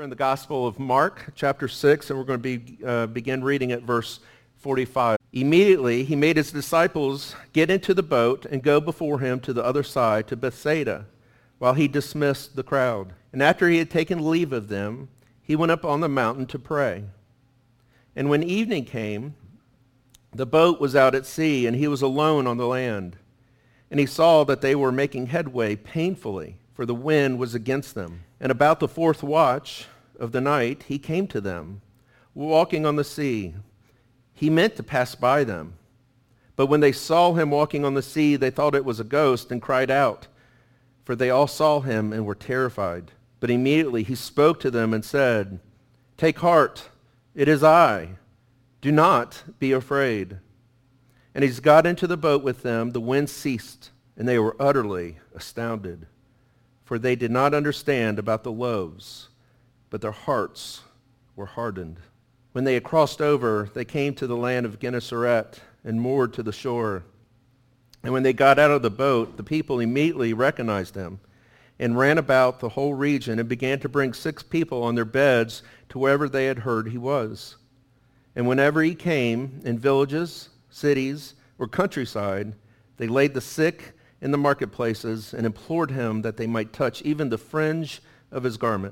in the Gospel of Mark, chapter 6, and we're going to begin reading at verse 45. Immediately he made his disciples get into the boat and go before him to the other side, to Bethsaida, while he dismissed the crowd. And after he had taken leave of them, he went up on the mountain to pray. And when evening came, the boat was out at sea, and he was alone on the land. And he saw that they were making headway painfully, for the wind was against them. And about the fourth watch of the night, he came to them, walking on the sea. He meant to pass by them. But when they saw him walking on the sea, they thought it was a ghost and cried out, for they all saw him and were terrified. But immediately he spoke to them and said, "Take heart, it is I. Do not be afraid." And as he got into the boat with them, the wind ceased, and they were utterly astounded. For they did not understand about the loaves, but their hearts were hardened. When they had crossed over, they came to the land of Gennesaret and moored to the shore. And when they got out of the boat, the people immediately recognized him and ran about the whole region and began to bring 6 people on their beds to wherever they had heard he was. And whenever he came in villages, cities, or countryside, they laid the sick in the marketplaces and implored him that they might touch even the fringe of his garment.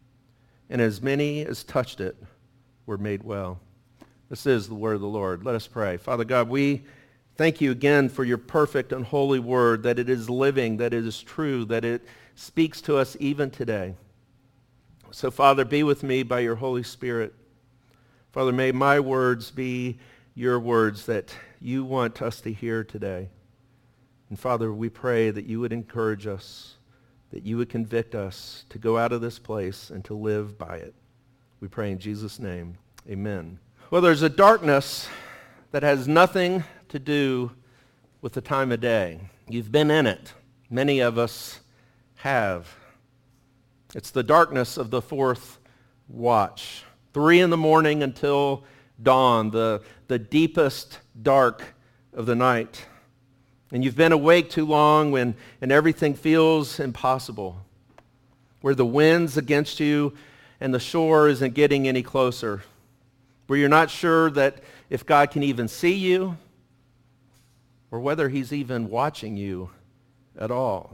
And as many as touched it were made well. This is the word of the Lord. Let us pray. Father God, we thank you again for your perfect and holy word, that it is living, that it is true, that it speaks to us even today. So Father, be with me by your Holy Spirit. Father, may my words be your words that you want us to hear today. And Father, we pray that you would encourage us, that you would convict us to go out of this place and to live by it. We pray in Jesus' name. Amen. Well, there's a darkness that has nothing to do with the time of day. You've been in it. Many of us have. It's the darkness of the fourth watch. 3 a.m. until dawn, the deepest dark of the night. And you've been awake too long and everything feels impossible, where the wind's against you and the shore isn't getting any closer, where you're not sure that if God can even see you or whether he's even watching you at all.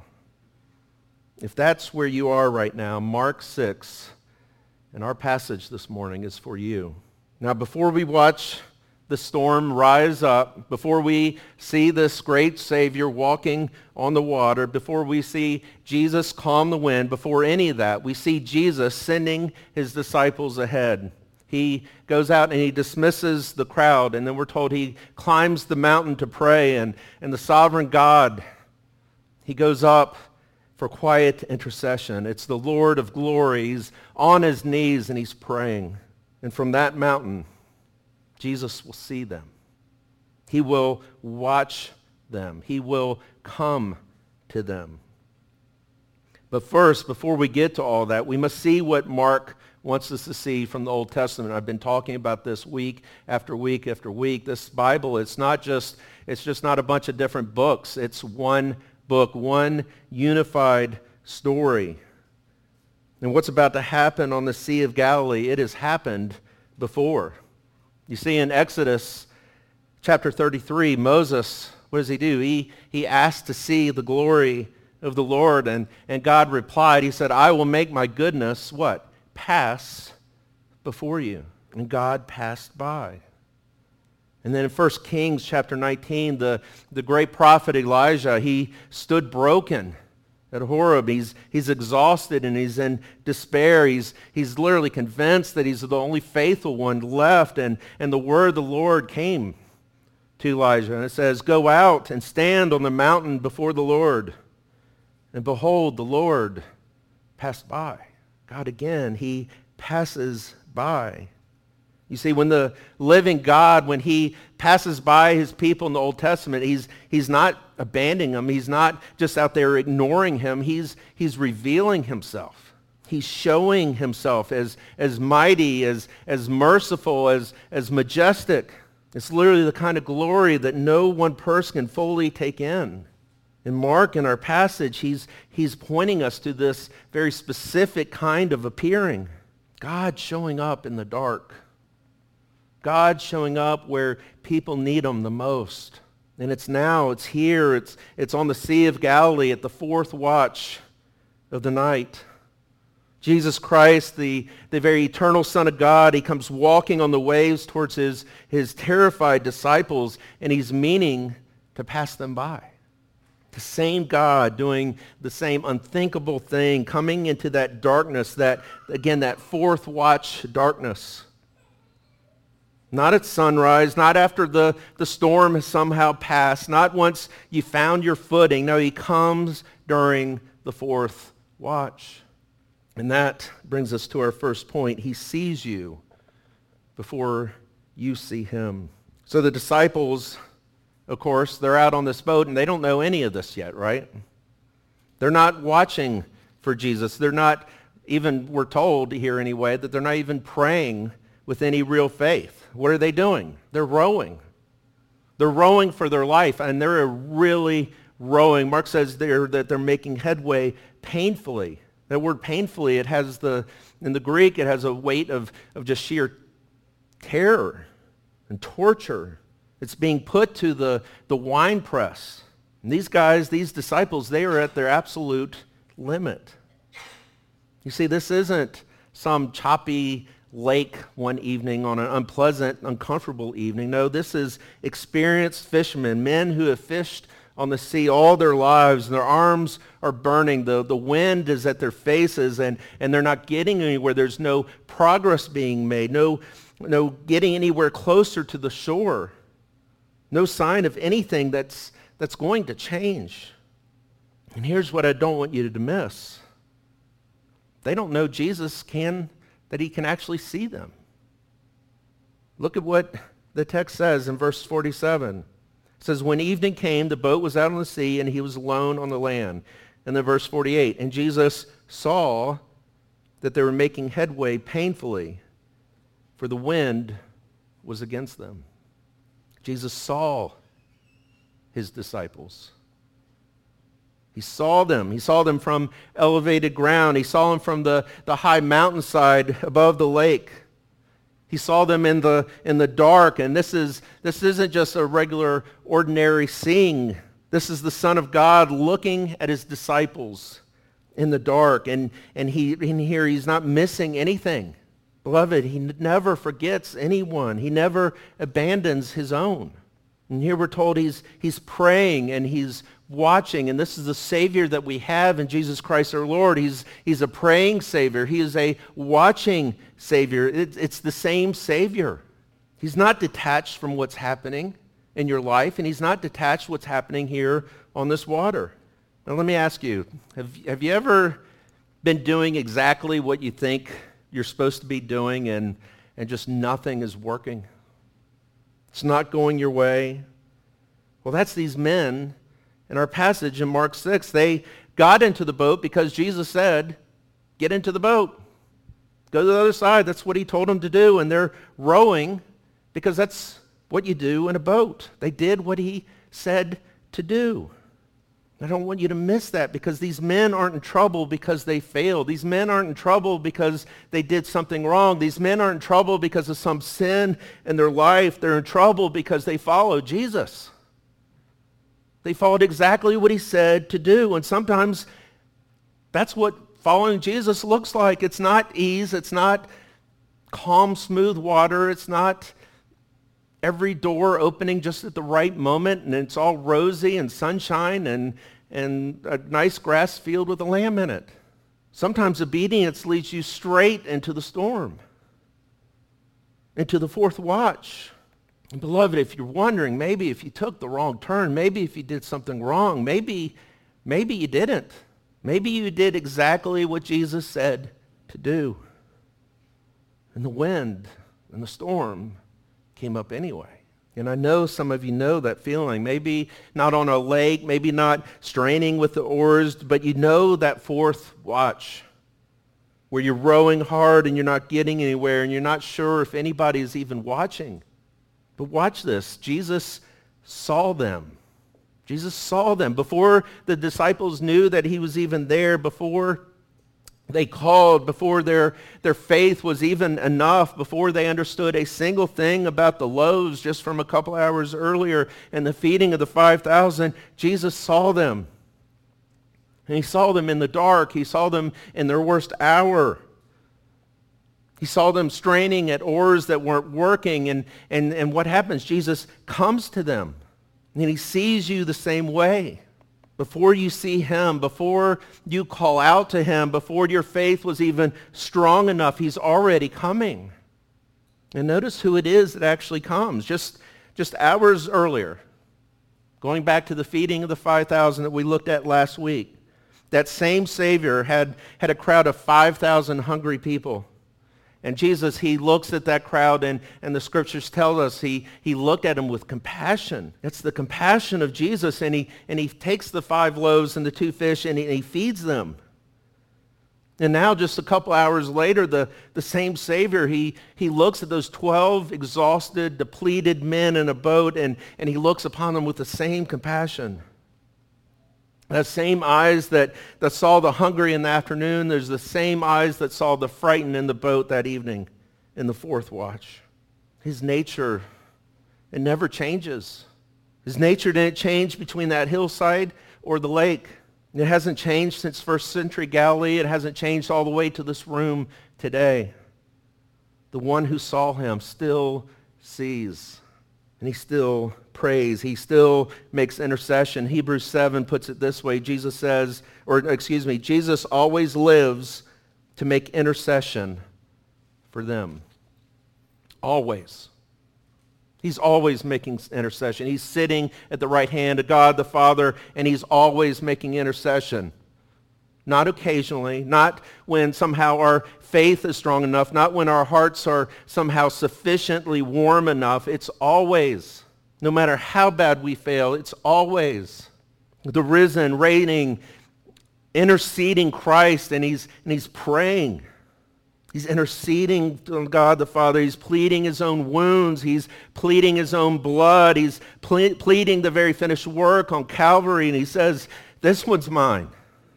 If that's where you are right now, Mark 6 and our passage this morning is for you. Now, before we watch the storm rise up, before we see this great Savior walking on the water, before we see Jesus calm the wind, before any of that, we see Jesus sending his disciples ahead. He goes out and he dismisses the crowd, and then we're told he climbs the mountain to pray, and the sovereign God, he goes up for quiet intercession. It's the Lord of glory. He's on his knees and he's praying. And from that mountain, Jesus will see them. He will watch them. He will come to them. But first, before we get to all that, we must see what Mark wants us to see from the Old Testament. I've been talking about this week after week after week. This Bible, it's just not a bunch of different books. It's one book, one unified story. And what's about to happen on the Sea of Galilee, it has happened before. You see, in Exodus chapter 33, Moses, what does he do? He asked to see the glory of the Lord, and God replied. He said, "I will make my goodness," what? "Pass before you." And God passed by. And then in 1 Kings chapter 19, the great prophet Elijah, he stood broken at Horeb. He's exhausted and he's in despair. He's literally convinced that he's the only faithful one left. And the word of the Lord came to Elijah. And it says, "Go out and stand on the mountain before the Lord." And behold, the Lord passed by. God again, he passes by. You see, when the living God, when he passes by his people in the Old Testament, he's not abandoning them. He's not just out there ignoring him. He's revealing himself. He's showing himself as mighty, as merciful, as majestic. It's literally the kind of glory that no one person can fully take in. And Mark, in our passage, he's pointing us to this very specific kind of appearing. God showing up in the dark. God showing up where people need him the most. And it's now, it's here, it's on the Sea of Galilee at the fourth watch of the night. Jesus Christ, the very eternal Son of God, he comes walking on the waves towards his terrified disciples, and he's meaning to pass them by. The same God doing the same unthinkable thing, coming into that darkness, that fourth watch darkness. Not at sunrise, not after the storm has somehow passed, not once you found your footing. No, he comes during the fourth watch. And that brings us to our first point. He sees you before you see him. So the disciples, of course, they're out on this boat and they don't know any of this yet, right? They're not watching for Jesus. They're not even, we're told here anyway, that they're not even praying with any real faith. What are they doing? They're rowing. They're rowing for their life, and they're really rowing. Mark says that they're making headway painfully. That word painfully, it has in the Greek, it has a weight of just sheer terror and torture. It's being put to the wine press. And these guys, these disciples, they are at their absolute limit. You see, this isn't some choppy lake one evening on an unpleasant, uncomfortable evening. No, this is experienced fishermen, men who have fished on the sea all their lives, and their arms are burning. The wind is at their faces, and they're not getting anywhere. There's no progress being made, no getting anywhere closer to the shore. No sign of anything that's going to change. And here's what I don't want you to miss. They don't know Jesus that he can actually see them. Look at what the text says in verse 47. It says, when evening came, the boat was out on the sea, and he was alone on the land. And then verse 48, and Jesus saw that they were making headway painfully, for the wind was against them. Jesus saw his disciples. He saw them. He saw them from elevated ground. He saw them from the high mountainside above the lake. He saw them in the dark, and this isn't just a regular, ordinary seeing. This is the Son of God looking at his disciples in the dark, and in here he's not missing anything. Beloved, he never forgets anyone. He never abandons his own. And here we're told he's praying and he's watching, and this is the Savior that we have in Jesus Christ our Lord. He's a praying Savior. He is a watching Savior. It's the same Savior. He's not detached from what's happening in your life, and he's not detached what's happening here on this water. Now let me ask you, have you ever been doing exactly what you think you're supposed to be doing and just nothing is working? It's not going your way. Well, that's these men in our passage in Mark 6. They got into the boat because Jesus said, get into the boat. Go to the other side. That's what he told them to do. And they're rowing because that's what you do in a boat. They did what he said to do. I don't want you to miss that, because these men aren't in trouble because they failed. These men aren't in trouble because they did something wrong. These men aren't in trouble because of some sin in their life. They're in trouble because they followed Jesus. They followed exactly what he said to do. And sometimes that's what following Jesus looks like. It's not ease. It's not calm, smooth water. It's not every door opening just at the right moment, and it's all rosy and sunshine and a nice grass field with a lamb in it. Sometimes obedience leads you straight into the storm, into the fourth watch. And beloved, if you're wondering, maybe if you took the wrong turn, maybe if you did something wrong, maybe you didn't. Maybe you did exactly what Jesus said to do. And the wind and the storm came up anyway. And I know some of you know that feeling. Maybe not on a lake, maybe not straining with the oars, but you know that fourth watch where you're rowing hard and you're not getting anywhere and you're not sure if anybody is even watching. But watch this. Jesus saw them. Jesus saw them. Before the disciples knew that he was even there, before They called before their faith was even enough, before they understood a single thing about the loaves just from a couple hours earlier and the feeding of the 5,000. Jesus saw them. And he saw them in the dark. He saw them in their worst hour. He saw them straining at oars that weren't working. And what happens? Jesus comes to them. And he sees you the same way. Before you see him, before you call out to him, before your faith was even strong enough, he's already coming. And notice who it is that actually comes. Just hours earlier, going back to the feeding of the 5,000 that we looked at last week, that same Savior had a crowd of 5,000 hungry people. And Jesus, he looks at that crowd, and the scriptures tell us he looked at them with compassion. It's the compassion of Jesus, and he takes the 5 loaves and the 2 fish, and he feeds them. And now just a couple hours later, the same Savior, he looks at those 12 exhausted, depleted men in a boat, and he looks upon them with the same compassion. That same eyes that saw the hungry in the afternoon, there's the same eyes that saw the frightened in the boat that evening in the 4th watch. His nature, it never changes. His nature didn't change between that hillside or the lake. It hasn't changed since first century Galilee. It hasn't changed all the way to this room today. The one who saw him still sees. And he still prays. He still makes intercession. Hebrews 7 puts it this way. Jesus always lives to make intercession for them. Always. He's always making intercession. He's sitting at the right hand of God the Father, and he's always making intercession. Not occasionally, not when somehow our faith is strong enough, not when our hearts are somehow sufficiently warm enough. It's always, no matter how bad we fail, it's always the risen, reigning, interceding Christ, and he's praying. He's interceding to God the Father. He's pleading his own wounds. He's pleading his own blood. He's pleading the very finished work on Calvary, and he says, this one's mine.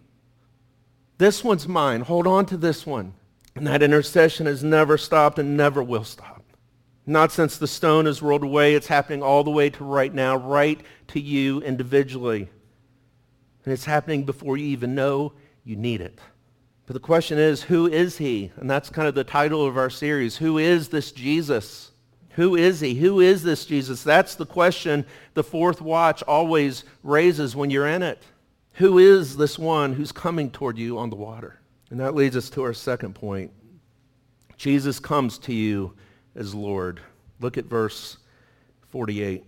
This one's mine. Hold on to this one. And that intercession has never stopped and never will stop. Not since the stone is rolled away. It's happening all the way to right now, right to you individually. And it's happening before you even know you need it. But the question is, who is he? And that's kind of the title of our series. Who is this Jesus? Who is he? Who is this Jesus? That's the question the 4th watch always raises when you're in it. Who is this one who's coming toward you on the water? And that leads us to our second point. Jesus comes to you as Lord. Look at verse 48.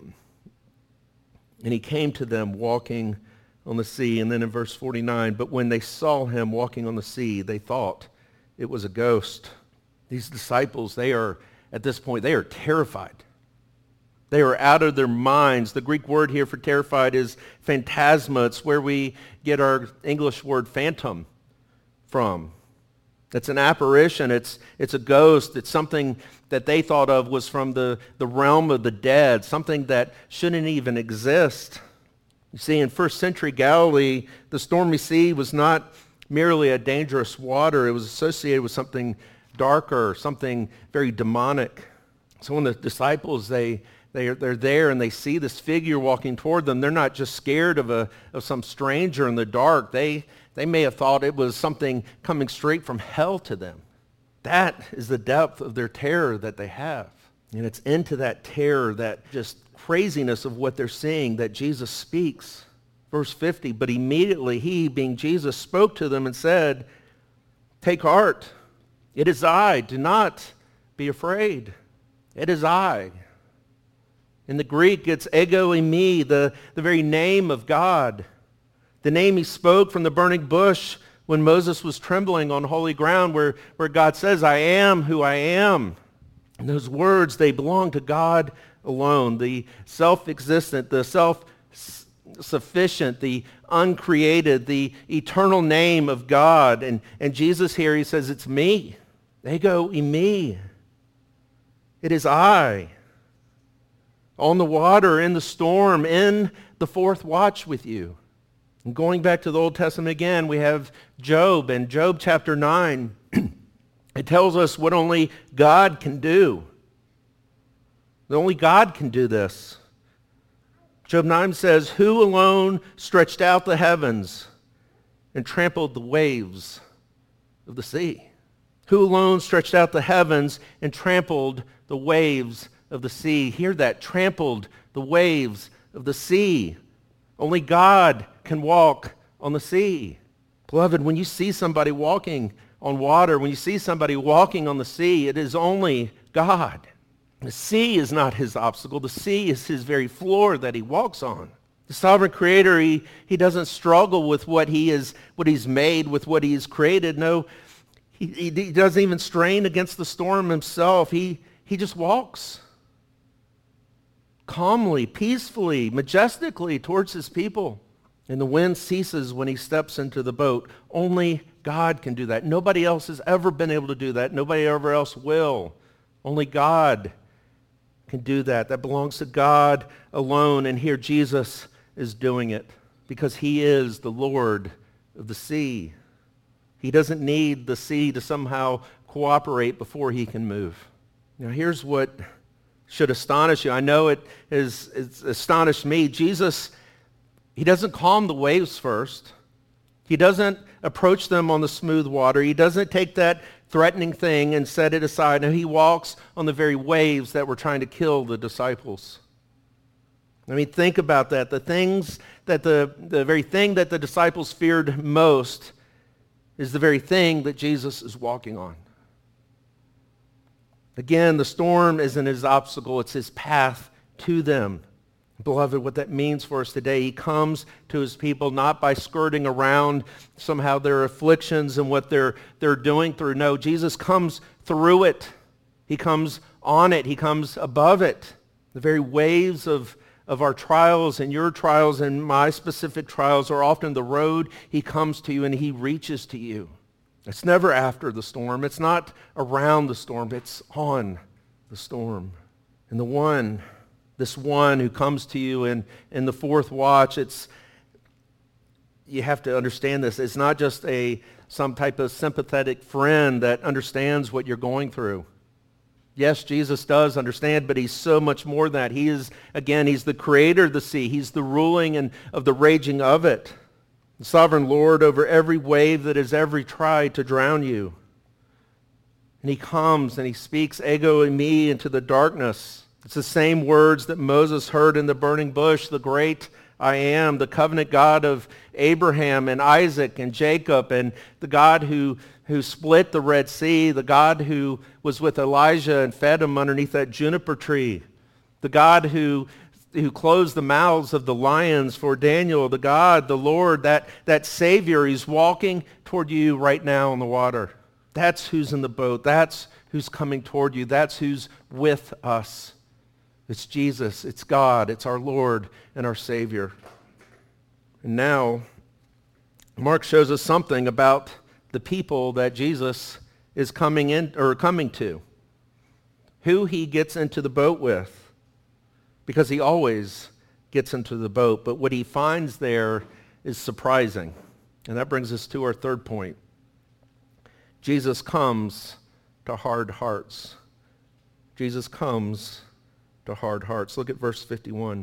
And he came to them walking on the sea. And then in verse 49, but when they saw him walking on the sea, they thought it was a ghost. These disciples, at this point, they are terrified. They are out of their minds. The Greek word here for terrified is phantasma. It's where we get our English word phantom from. It's an apparition. It's a ghost. It's something that they thought of was from the realm of the dead, something that shouldn't even exist. You see, in first century Galilee, the stormy sea was not merely a dangerous water. It was associated with something darker, something very demonic. So when the disciples, they're there and they see this figure walking toward them, they're not just scared of some stranger in the dark. They may have thought it was something coming straight from hell to them. That is the depth of their terror that they have. And it's into that terror, that just craziness of what they're seeing, that Jesus speaks. Verse 50, but immediately he, being Jesus, spoke to them and said, take heart. It is I. Do not be afraid. It is I. In the Greek, it's ego eimi, the very name of God. The name he spoke from the burning bush when Moses was trembling on holy ground, where God says, I am who I am. And those words, they belong to God alone, the self-existent, the self-sufficient, the uncreated, the eternal name of God. And Jesus here, he says, it's me. Ego eimi. It is I. On the water, in the storm, in the 4th watch with you. And going back to the Old Testament again, we have Job, and Job chapter 9, it tells us what only God can do. Only God can do this. Job 9 says, "Who alone stretched out the heavens and trampled the waves of the sea?" Who alone stretched out the heavens and trampled the waves of the sea? Hear that, trampled the waves of the sea. Only God can walk on the sea. Beloved, when you see somebody walking on water, when you see somebody walking on the sea, it is only God. The sea is not his obstacle. The sea is his very floor that he walks on. The sovereign creator, he doesn't struggle with what he's made, with what he's created. No, he doesn't even strain against the storm himself. He just walks calmly, peacefully, majestically towards his people. And the wind ceases when he steps into the boat. Only God can do that. Nobody else has ever been able to do that. Nobody ever else will. Only God can do that. That belongs to God alone. And here Jesus is doing it because he is the Lord of the sea. He doesn't need the sea to somehow cooperate before he can move. Now here's what should astonish you. I know it's astonished me. Jesus, he doesn't calm the waves first. He doesn't approach them on the smooth water. He doesn't take that threatening thing and set it aside. No, he walks on the very waves that were trying to kill the disciples. I mean, think about that. The very thing that the disciples feared most is the very thing that Jesus is walking on. Again, the storm isn't his obstacle, it's his path to them. Beloved, what that means for us today, he comes to his people not by skirting around somehow their afflictions and what they're doing through. No, Jesus comes through it. He comes on it. He comes above it. The very waves of our trials and your trials and my specific trials are often the road he comes to you and he reaches to you. It's never after the storm. It's not around the storm. It's on the storm. And this one who comes to you in the fourth watch, you have to understand this. It's not just some type of sympathetic friend that understands what you're going through. Yes, Jesus does understand, but he's so much more than that. He's the creator of the sea. He's the ruling and of the raging of it. The sovereign Lord over every wave that has ever tried to drown you. And he comes and he speaks ego and me into the darkness. It's the same words that Moses heard in the burning bush, the great I am, the covenant God of Abraham and Isaac and Jacob, and the God who split the Red Sea, the God who was with Elijah and fed him underneath that juniper tree, the God who closed the mouths of the lions for Daniel, the Lord, that Savior. He's walking toward you right now on the water. That's who's in the boat. That's who's coming toward you. That's who's with us. It's Jesus. It's God. It's our Lord and our Savior. And now, Mark shows us something about the people that Jesus is coming to. Who he gets into the boat with. Because he always gets into the boat. But what he finds there is surprising. And that brings us to our third point. Jesus comes to hard hearts. Jesus comes to hard hearts. Look at verse 51.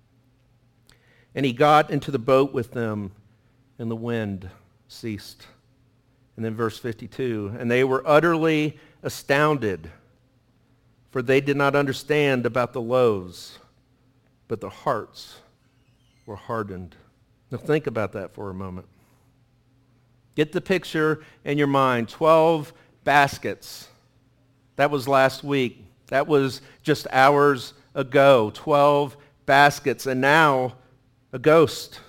And he got into the boat with them, and the wind ceased. And then verse 52. And they were utterly astounded, for they did not understand about the loaves, but their hearts were hardened. Now think about that for a moment. Get the picture in your mind. 12 baskets. That was last week. That was just hours ago. 12 baskets. And now a ghost.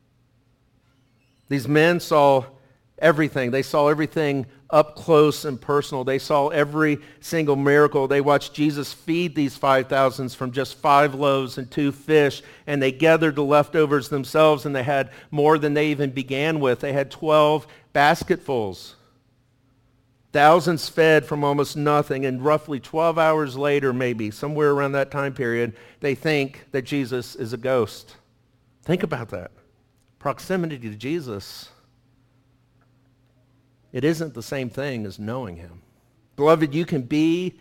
These men saw everything. They saw everything up close and personal. They saw every single miracle. They watched Jesus feed these 5,000 from just 5 loaves and 2 fish, and they gathered the leftovers themselves, and they had more than they even began with. They had 12 basketfuls. Thousands fed from almost nothing, and roughly 12 hours later, maybe, somewhere around that time period, they think that Jesus is a ghost. Think about that. proximity to Jesus, it isn't the same thing as knowing him. Beloved, you can be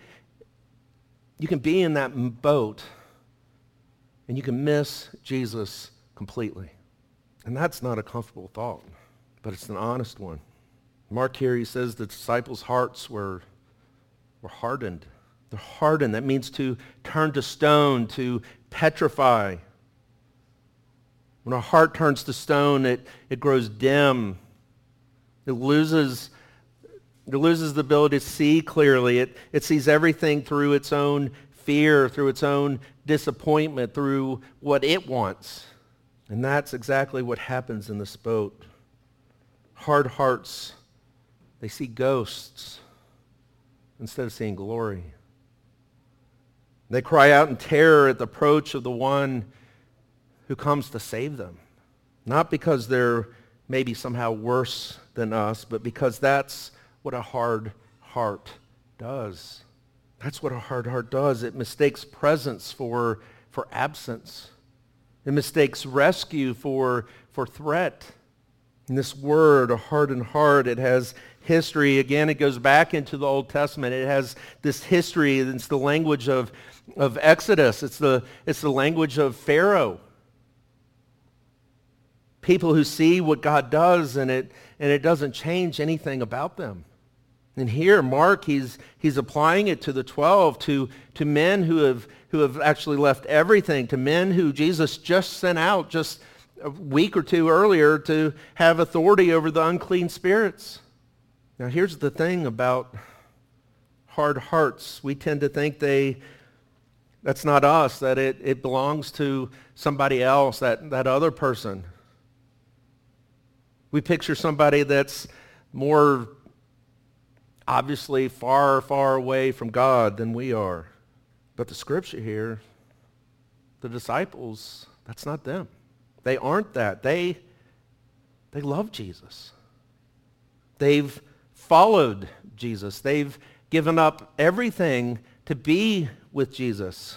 in that boat and you can miss Jesus completely. And that's not a comfortable thought, but it's an honest one. Mark here, he says the disciples' hearts were hardened. They're hardened. That means to turn to stone, to petrify. When a heart turns to stone, it grows dim. It loses the ability to see clearly. It sees everything through its own fear, through its own disappointment, through what it wants. And that's exactly what happens in this boat. Hard hearts, they see ghosts instead of seeing glory. They cry out in terror at the approach of the one who comes to save them. Not because they're maybe somehow worse than us, but because that's what a hard heart does. That's what a hard heart does. It mistakes presence for absence. It mistakes rescue for threat. And this word, a hardened heart, it has history. Again, it goes back into the Old Testament. It has this history. It's the language of Exodus. It's the language of Pharaoh. People who see what God does and it doesn't change anything about them. And here, Mark, he's applying it to the 12, to men who have actually left everything, to men who Jesus just sent out just a week or two earlier to have authority over the unclean spirits. Now, here's the thing about hard hearts. We tend to think that's not us, that it belongs to somebody else, that other person. We picture somebody that's more obviously far, far away from God than we are. But the scripture here, the disciples, that's not them. They aren't that. They love Jesus. They've followed Jesus. They've given up everything to be with Jesus.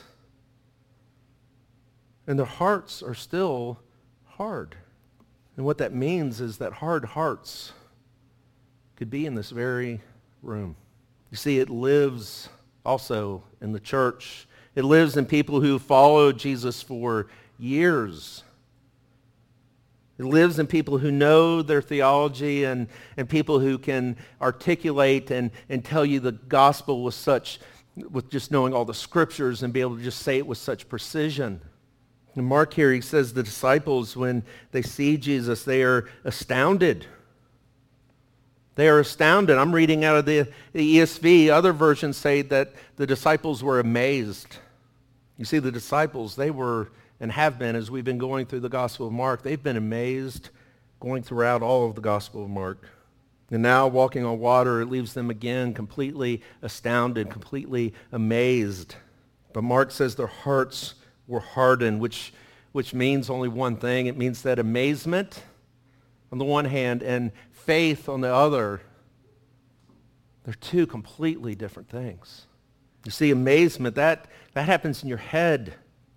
And their hearts are still hard. And what that means is that hard hearts could be in this very room. You see, it lives also in the church. It lives in people who followed Jesus for years. It lives in people who know their theology and people who can articulate and tell you the gospel with just knowing all the scriptures and be able to just say it with such precision. And Mark here, he says the disciples, when they see Jesus, they are astounded. They are astounded. I'm reading out of the ESV. Other versions say that the disciples were amazed. You see, the disciples, they were and have been, as we've been going through the Gospel of Mark, they've been amazed going throughout all of the Gospel of Mark. And now walking on water, it leaves them again completely astounded, completely amazed. But Mark says their hearts were hardened, which means only one thing. It means that amazement on the one hand and faith on the other, they're two completely different things. You see, amazement, that happens in your head.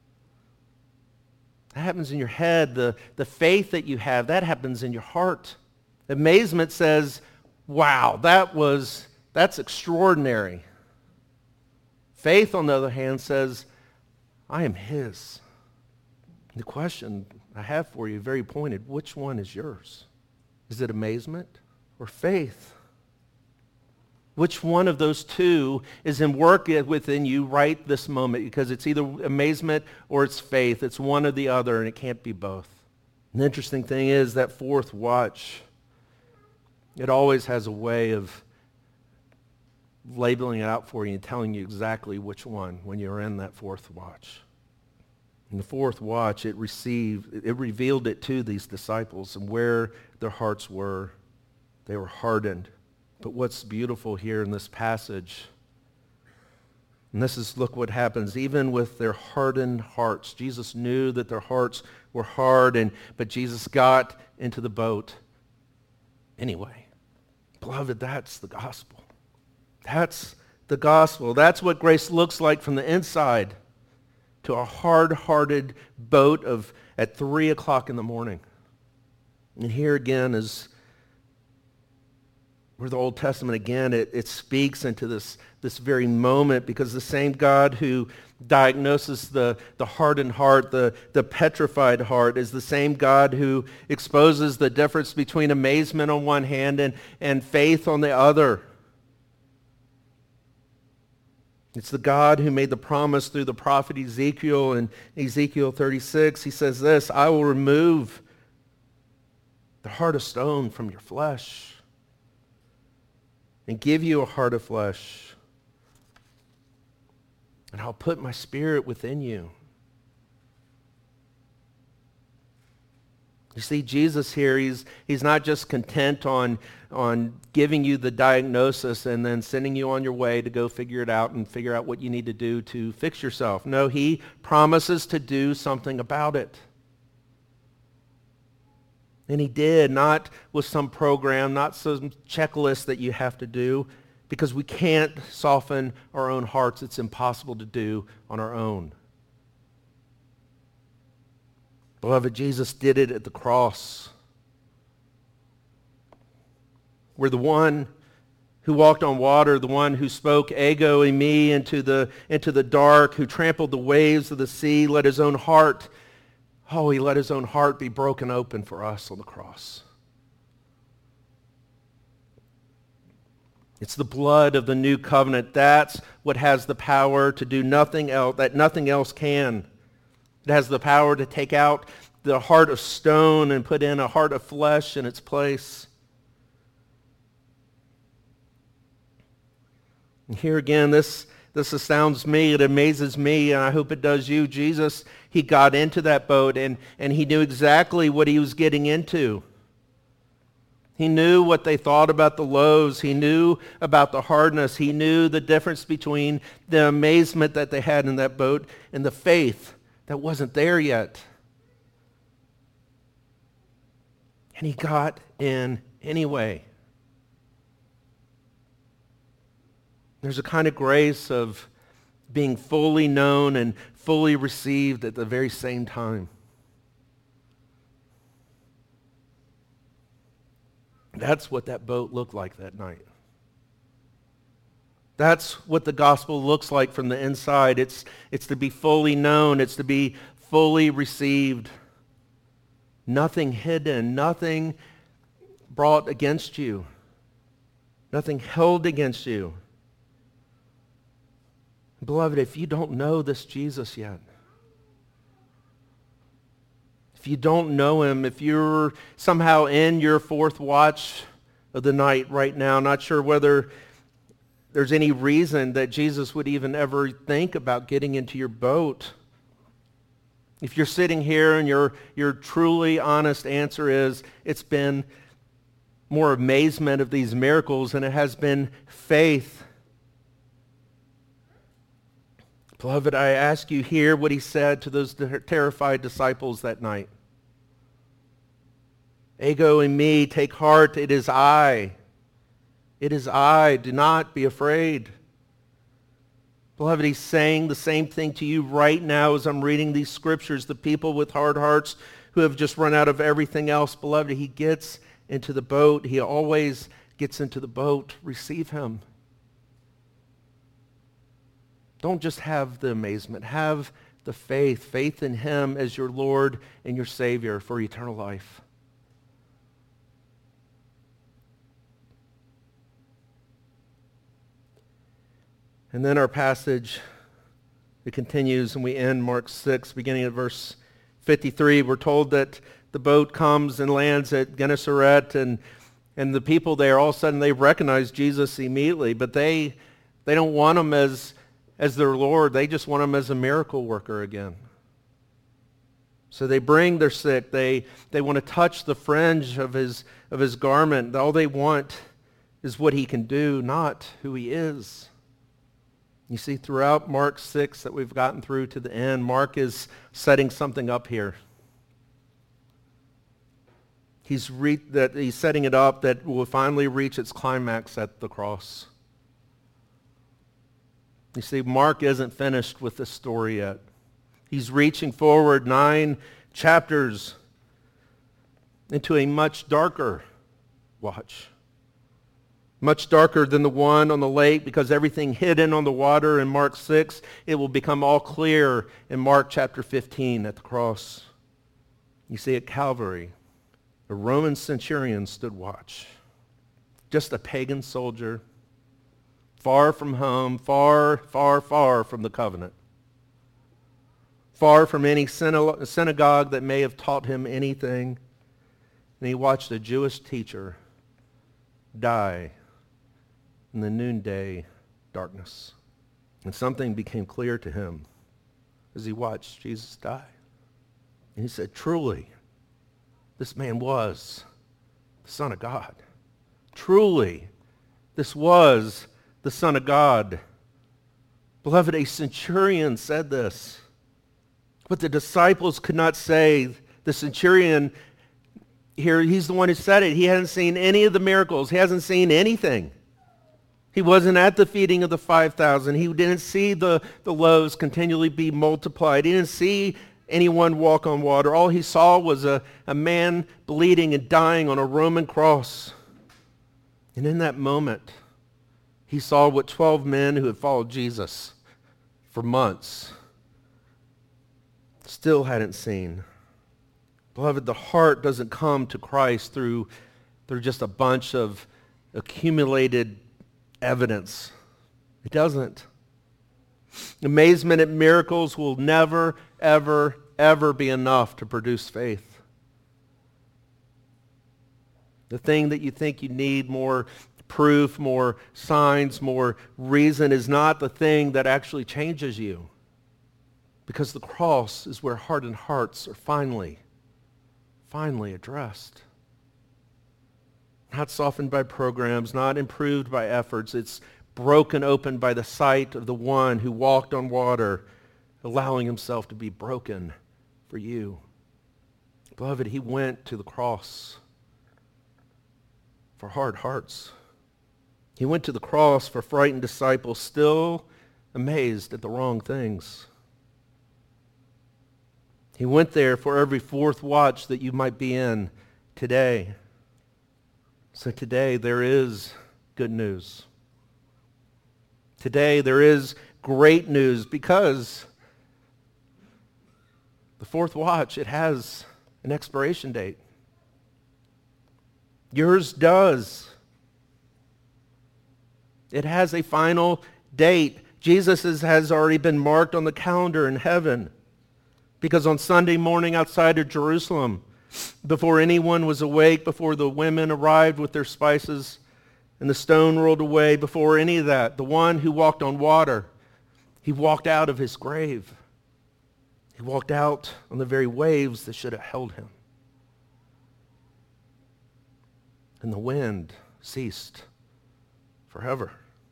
That happens in your head. The faith that you have, that happens in your heart. Amazement says, wow, that's extraordinary. Faith, on the other hand, says, I am his. The question I have for you, very pointed, which one is yours? Is it amazement or faith? Which one of those two is in work within you right this moment? Because it's either amazement or it's faith. It's one or the other, and it can't be both. And the interesting thing is that fourth watch, it always has a way of labeling it out for you and telling you exactly which one when you're in that fourth watch. In the fourth watch, it revealed it to these disciples and where their hearts were. They were hardened. But what's beautiful here in this passage, and look what happens, even with their hardened hearts. Jesus knew that their hearts were hard, but Jesus got into the boat anyway. Beloved, that's the gospel. That's the gospel. That's what grace looks like from the inside to a hard-hearted boat at 3 o'clock in the morning. And here again is where the Old Testament, again, it speaks into this very moment, because the same God who diagnoses the hardened heart, the petrified heart, is the same God who exposes the difference between amazement on one hand and faith on the other. It's the God who made the promise through the prophet Ezekiel. In Ezekiel 36, he says this, "I will remove the heart of stone from your flesh and give you a heart of flesh. And I'll put my spirit within you." You see, Jesus here, he's not just content on giving you the diagnosis and then sending you on your way to go figure it out and figure out what you need to do to fix yourself. No, he promises to do something about it. And he did, not with some program, not some checklist that you have to do, because we can't soften our own hearts. It's impossible to do on our own. Beloved, Jesus did it at the cross, where the one who walked on water, the one who spoke ego eimi into the dark, who trampled the waves of the sea, let his own heart he let his own heart be broken open for us on the cross. It's the blood of the new covenant. That's what has the power to do nothing else, that nothing else can. It has the power to take out the heart of stone and put in a heart of flesh in its place. And here again, this astounds me, it amazes me, and I hope it does you. Jesus, he got into that boat and he knew exactly what he was getting into. He knew what they thought about the loaves. He knew about the hardness. He knew the difference between the amazement that they had in that boat and the faith that wasn't there yet. And he got in anyway. There's a kind of grace of being fully known and fully received at the very same time. That's what that boat looked like that night. That's what the gospel looks like from the inside. It's to be fully known. It's to be fully received. Nothing hidden. Nothing brought against you. Nothing held against you. Beloved, if you don't know this Jesus yet, if you don't know him, if you're somehow in your fourth watch of the night right now, not sure whether there's any reason that Jesus would even ever think about getting into your boat. If you're sitting here and your truly honest answer is, it's been more amazement of these miracles than it has been faith. Beloved, I ask you, hear what he said to those terrified disciples that night. Ego eimi, take heart, it is I. It is I, do not be afraid. Beloved, he's saying the same thing to you right now as I'm reading these scriptures. The people with hard hearts who have just run out of everything else, beloved, he gets into the boat. He always gets into the boat. Receive him. Don't just have the amazement. Have the faith. Faith in him as your Lord and your Savior for eternal life. And then our passage, it continues and we end Mark 6, beginning at verse 53. We're told that the boat comes and lands at Gennesaret, and the people there, all of a sudden, they recognize Jesus immediately, but they don't want him as their Lord. They just want him as a miracle worker again. So they bring their sick. They want to touch the fringe of his garment. All they want is what he can do, not who he is. You see, throughout Mark 6 that we've gotten through to the end, Mark is setting something up here. He's setting it up that will finally reach its climax at the cross. You see, Mark isn't finished with this story yet. He's reaching forward 9 chapters. into a much darker watch. Much darker than the one on the lake, because everything hidden on the water in Mark 6, it will become all clear in Mark chapter 15 at the cross. You see, at Calvary, a Roman centurion stood watch. Just a pagan soldier, far from home, far, far, far from the covenant. Far from any synagogue that may have taught him anything. And he watched a Jewish teacher die in the noonday darkness. And something became clear to him as he watched Jesus die. And he said, truly, this man was the Son of God. Truly, this was the Son of God. Beloved, a centurion said this. But the disciples could not say. The centurion here, he's the one who said it. He hadn't seen any of the miracles. He hasn't seen anything. He wasn't at the feeding of the 5,000. He didn't see the loaves continually be multiplied. He didn't see anyone walk on water. All he saw was a man bleeding and dying on a Roman cross. And in that moment, he saw what 12 men who had followed Jesus for months still hadn't seen. Beloved, the heart doesn't come to Christ through just a bunch of accumulated evidence. It doesn't. Amazement at miracles will never, ever, ever be enough to produce faith. The thing that you think you need more proof, more signs, more reason is not the thing that actually changes you. Because the cross is where hardened hearts are finally addressed. Not softened by programs, not improved by efforts. It's broken open by the sight of the one who walked on water, allowing himself to be broken for you. Beloved, he went to the cross for hard hearts. He went to the cross for frightened disciples still amazed at the wrong things. He went there for every fourth watch that you might be in today. So today there is good news. Today there is great news because the fourth watch, it has an expiration date. Yours does. It has a final date. Jesus's has already been marked on the calendar in heaven. Because on Sunday morning outside of Jerusalem, before anyone was awake, before the women arrived with their spices and the stone rolled away, before any of that, the one who walked on water, he walked out of his grave. He walked out on the very waves that should have held him. And the wind ceased forever.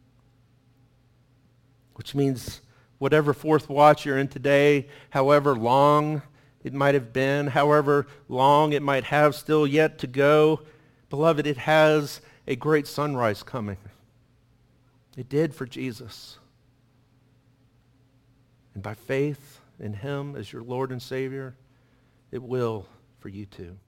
Which means whatever fourth watch you're in today, however long it might have been, however long it might have still yet to go, beloved, it has a great sunrise coming. It did for Jesus. And by faith in him as your Lord and Savior, it will for you too.